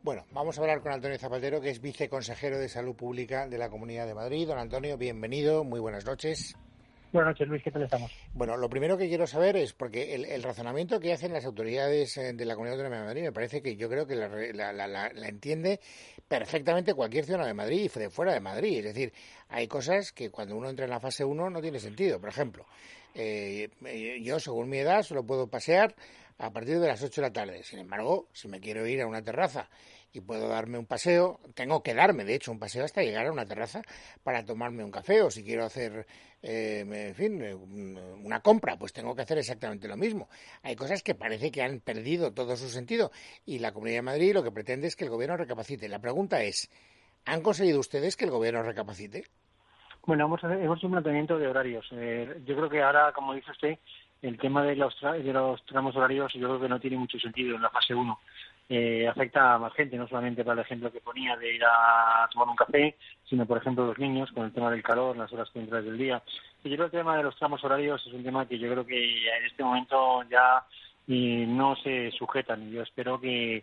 Bueno, vamos a hablar con Antonio Zapatero, que es viceconsejero de Salud Pública de la Comunidad de Madrid. Don Antonio, bienvenido, muy buenas noches. Buenas noches, Luis, ¿qué tal estamos? Bueno, lo primero que quiero saber es, porque el razonamiento que hacen las autoridades de la Comunidad Autónoma de Madrid me parece que yo creo que la entiende perfectamente cualquier ciudadano de Madrid y de fuera de Madrid. Es decir, hay cosas que cuando uno entra en la fase 1 no tiene sentido. Por ejemplo, yo, según mi edad, solo puedo pasear a partir de las 8 de la tarde. Sin embargo, si me quiero ir a una terraza y puedo darme un paseo, tengo que darme, de hecho, un paseo hasta llegar a una terraza para tomarme un café, o si quiero hacer, en fin, una compra, pues tengo que hacer exactamente lo mismo. Hay cosas que parece que han perdido todo su sentido y la Comunidad de Madrid lo que pretende es que el gobierno recapacite. La pregunta es, ¿han conseguido ustedes que el gobierno recapacite? Bueno, hemos hecho un planteamiento de horarios. Yo creo que ahora, como dice usted, el tema de los tramos horarios yo creo que no tiene mucho sentido en la fase 1. Afecta a más gente, no solamente para el ejemplo que ponía de ir a tomar un café, sino, por ejemplo, los niños, con el tema del calor, las horas centrales del día. Y yo creo que el tema de los tramos horarios es un tema que yo creo que en este momento ya no se sujetan. Yo espero que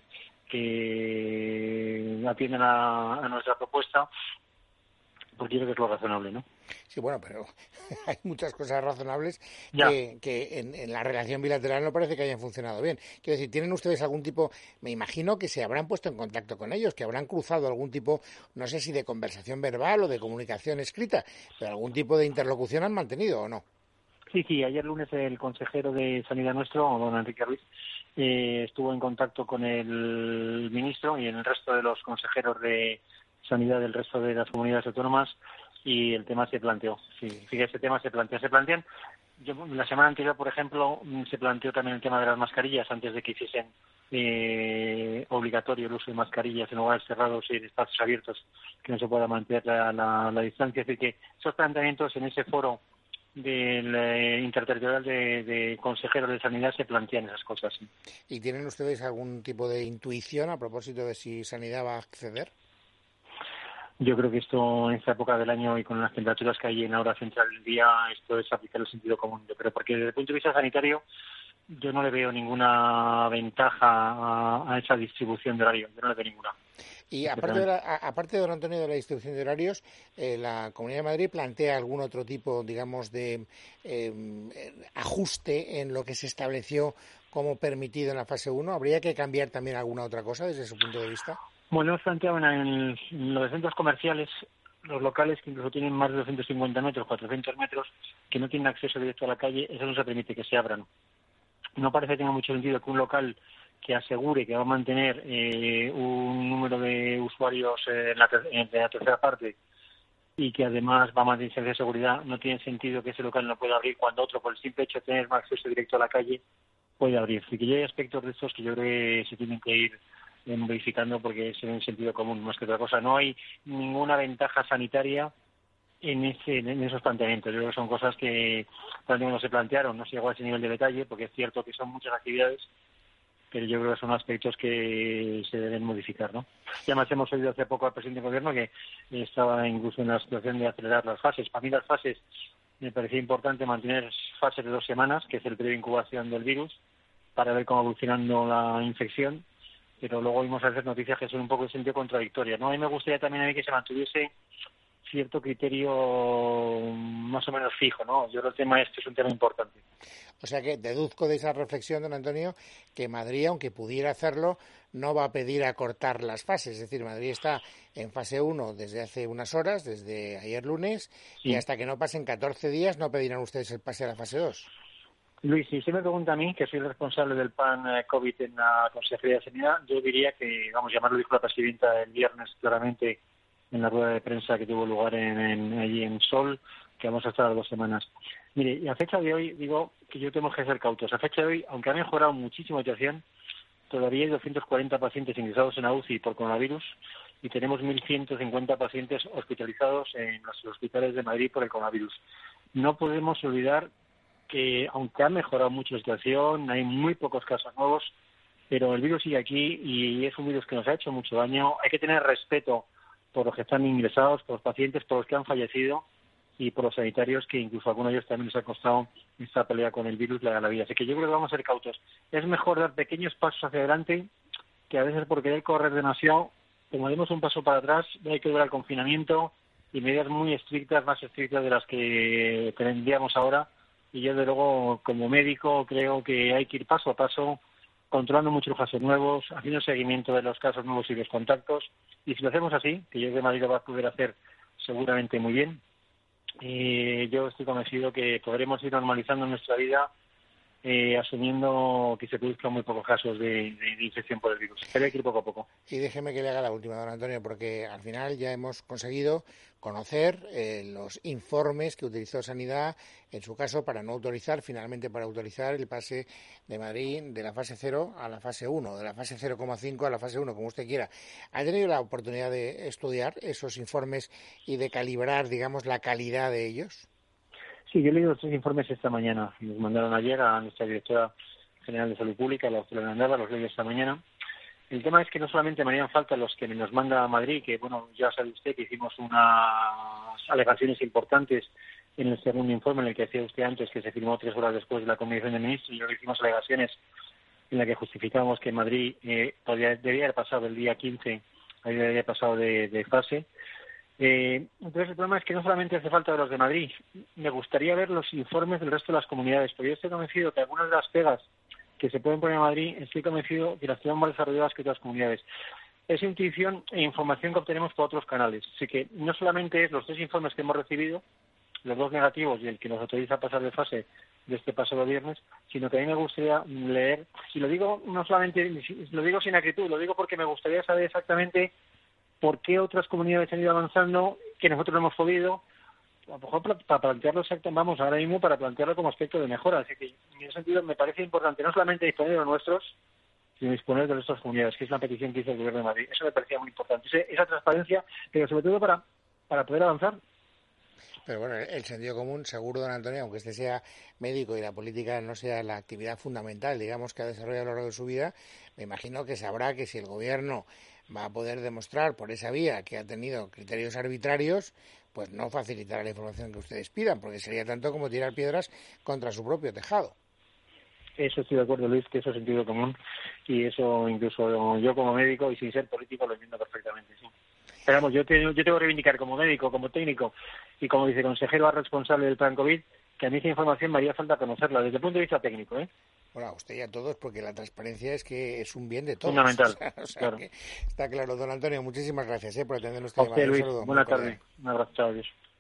atiendan a nuestra propuesta, porque yo creo que es lo razonable, ¿no? Sí, bueno, pero hay muchas cosas razonables Ya. que en la relación bilateral no parece que hayan funcionado bien. Quiero decir, ¿tienen ustedes algún tipo, me imagino que se habrán puesto en contacto con ellos, que habrán cruzado algún tipo, no sé si de conversación verbal o de comunicación escrita, pero algún tipo de interlocución han mantenido o no? Sí, ayer lunes el consejero de Sanidad nuestro, don Enrique Ruiz, estuvo en contacto con el ministro y el resto de los consejeros de Sanidad del resto de las comunidades autónomas, y el tema se planteó. Sí, ese tema se plantean. La semana anterior, por ejemplo, se planteó también el tema de las mascarillas antes de que hiciesen obligatorio el uso de mascarillas en lugares cerrados y en espacios abiertos, que no se pueda mantener la distancia. Es decir, que esos planteamientos en ese foro del interterritorial de consejeros de sanidad se plantean esas cosas. ¿Sí? ¿Y tienen ustedes algún tipo de intuición a propósito de si Sanidad va a acceder? Yo creo que esto, en esta época del año y con las temperaturas que hay en la hora central del día, esto es aplicar el sentido común. Yo creo, porque desde el punto de vista sanitario, yo no le veo ninguna ventaja a esa distribución de horario. Yo no le veo ninguna. Y aparte, don Antonio, de la distribución de horarios, la Comunidad de Madrid plantea algún otro tipo, digamos, de ajuste en lo que se estableció como permitido en la fase 1. ¿Habría que cambiar también alguna otra cosa desde su punto de vista? Bueno, hemos planteado en los centros comerciales, los locales que incluso tienen más de 250 metros, 400 metros, que no tienen acceso directo a la calle, eso no se permite que se abran. No parece que tenga mucho sentido que un local que asegure que va a mantener un número de usuarios en la tercera parte y que además va a mantener distancia de seguridad, no tiene sentido que ese local no pueda abrir cuando otro, por el simple hecho de tener más acceso directo a la calle, puede abrir. Así que ya hay aspectos de estos que yo creo que se tienen que ir modificando porque es en el sentido común más que otra cosa. No hay ninguna ventaja sanitaria en esos planteamientos. Yo creo que son cosas que cuando se plantearon no se llegó a ese nivel de detalle, porque es cierto que son muchas actividades, pero yo creo que son aspectos que se deben modificar, ¿no? Y además hemos oído hace poco al presidente del gobierno que estaba incluso en la situación de acelerar las fases. Para mí las fases me parecía importante mantener fases de 2 semanas, que es el periodo de incubación del virus, para ver cómo va evolucionando la infección, pero luego vimos a veces noticias que son un poco en sentido contradictorio, ¿no? A mí me gustaría también que se mantuviese cierto criterio más o menos fijo, ¿no? Yo creo que el tema este es un tema importante. O sea que deduzco de esa reflexión, don Antonio, que Madrid, aunque pudiera hacerlo, no va a pedir acortar las fases. Es decir, Madrid está en fase 1 desde hace unas horas, desde ayer lunes, Sí. y hasta que no pasen 14 días no pedirán ustedes el pase a la fase 2. Luis, si usted me pregunta a mí, que soy el responsable del plan COVID en la Consejería de Sanidad, yo diría que, ya lo dijo la presidenta el viernes claramente en la rueda de prensa que tuvo lugar allí en Sol, que vamos a estar 2 semanas. Mire, y a fecha de hoy, digo que yo tenemos que ser cautos. A fecha de hoy, aunque ha mejorado muchísimo la situación, todavía hay 240 pacientes ingresados en la UCI por coronavirus y tenemos 1.150 pacientes hospitalizados en los hospitales de Madrid por el coronavirus. No podemos olvidar que, aunque ha mejorado mucho la situación, hay muy pocos casos nuevos, pero el virus sigue aquí y es un virus que nos ha hecho mucho daño. Hay que tener respeto por los que están ingresados, por los pacientes, por los que han fallecido y por los sanitarios, que incluso a algunos de ellos también les ha costado esta pelea con el virus la vida. Así que yo creo que vamos a ser cautos. Es mejor dar pequeños pasos hacia adelante que a veces por querer correr demasiado, como demos un paso para atrás, hay que volver al confinamiento y medidas muy estrictas, más estrictas de las que tendríamos ahora. Y yo, de luego, como médico, creo que hay que ir paso a paso, controlando mucho los casos nuevos, haciendo seguimiento de los casos nuevos y los contactos. Y si lo hacemos así, que yo creo que Madrid lo va a poder hacer seguramente muy bien, yo estoy convencido que podremos ir normalizando nuestra vida, asumiendo que se produzcan muy pocos casos de infección por el virus. Pero hay que ir poco a poco. Y déjeme que le haga la última, don Antonio, porque al final ya hemos conseguido conocer los informes que utilizó Sanidad, en su caso, finalmente para autorizar el pase de Madrid de la fase 0 a la fase 1, de la fase 0,5 a la fase 1, como usted quiera. ¿Ha tenido la oportunidad de estudiar esos informes y de calibrar, digamos, la calidad de ellos? Sí, yo he leído los 3 informes esta mañana. Nos mandaron ayer a nuestra directora general de Salud Pública, la doctora Landaba, los leí esta mañana. El tema es que no solamente me harían falta los que nos manda a Madrid, que bueno, ya sabe usted que hicimos unas alegaciones importantes en el segundo informe, en el que decía usted antes que se firmó 3 horas después de la Convención de Ministros, y luego hicimos alegaciones en las que justificamos que Madrid debía haber pasado el día 15, debía haber pasado de fase. Entonces el problema es que no solamente hace falta de los de Madrid, me gustaría ver los informes del resto de las comunidades, porque yo estoy convencido que algunas de las pegas que se pueden poner en Madrid, estoy convencido que las tenemos más desarrolladas que otras comunidades. Es intuición e información que obtenemos por otros canales, así que no solamente es los 3 informes que hemos recibido, los 2 negativos y el que nos autoriza a pasar de fase de este pasado viernes, sino que a mí me gustaría leer, si lo digo no solamente, lo digo sin acritud, lo digo porque me gustaría saber exactamente por qué otras comunidades han ido avanzando, que nosotros no hemos podido, a lo mejor para plantearlo vamos ahora mismo para plantearlo como aspecto de mejora. Así que en ese sentido me parece importante no solamente disponer de los nuestros, sino disponer de nuestras comunidades, que es la petición que hizo el Gobierno de Madrid. Eso me parecía muy importante, esa transparencia, pero sobre todo para poder avanzar. Pero bueno, el sentido común, seguro, don Antonio, aunque este sea médico y la política no sea la actividad fundamental, digamos, que ha desarrollado a lo largo de su vida, me imagino que sabrá que si el Gobierno va a poder demostrar por esa vía que ha tenido criterios arbitrarios, pues no facilitará la información que ustedes pidan, porque sería tanto como tirar piedras contra su propio tejado. Eso estoy de acuerdo, Luis, que eso es sentido común, y eso incluso yo como médico y sin ser político lo entiendo perfectamente, sí. Pero vamos, yo tengo que reivindicar como médico, como técnico y como viceconsejero responsable del plan COVID, que a mí esa información me haría falta conocerla desde el punto de vista técnico, ¿eh? Bueno, a usted y a todos, porque la transparencia es que es un bien de todos. Fundamental, o sea claro. Que está claro. Don Antonio, muchísimas gracias por atender nuestra llamada. Luis, buena tarde. Un abrazo, chao, adiós.